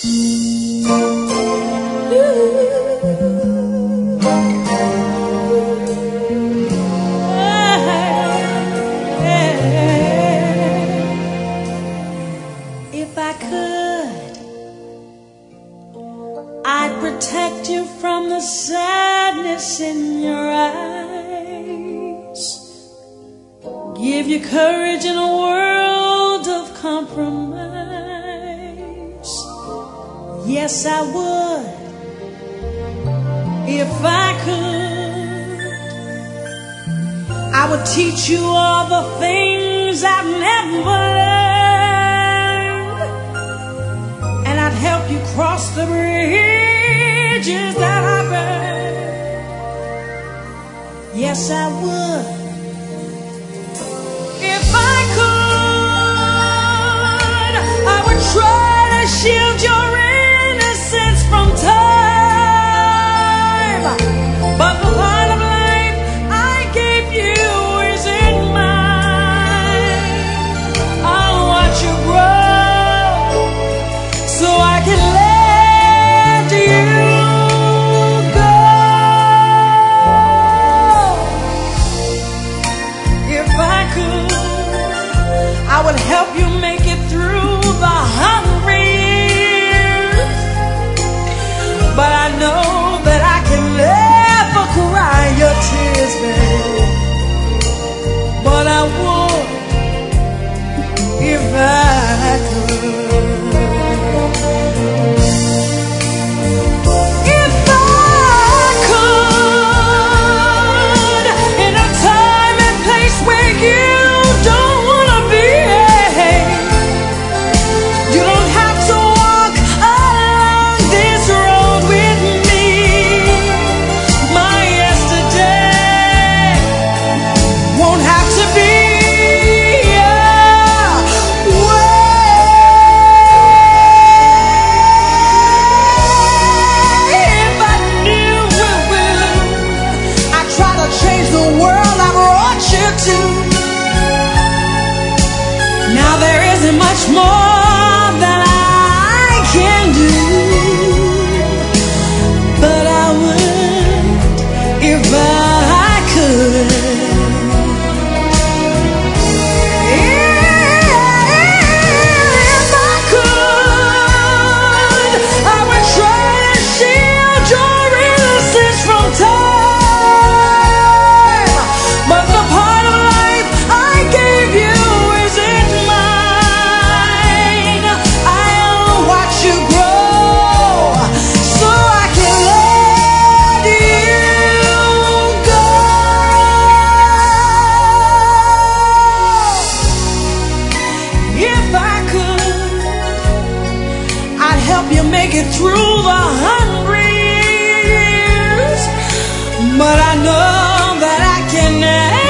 If I could, I'd protect you from the sadness in your eyes, give you courage in a world of compromise. Yes, I would, if I could. I would teach you all the things I've never learned, and I'd help you cross the bridges that I burned. Yes, I would, if I could. I would try to shield your innocence from time, but the light of life I gave you isn't mine. I'll watch you grow so I can let you go. If I could, I would help you make it through the hungry years, but I know that I can never cry your tears, babe. But I would if I could. If I could, in a time and place where you don't wanna be, you don't have to walk along this road with me. My yesterday won't have to be if I knew I'd try to change the world I brought you to. Now there isn't much more that I can do, but I would if I could. If I could, I would try to shield your innocence from time, but the part of life I gave you isn't mine. I'll watch you grow so I can let you go. If I could, I'd help you make it through the hungry years, but I know that I can never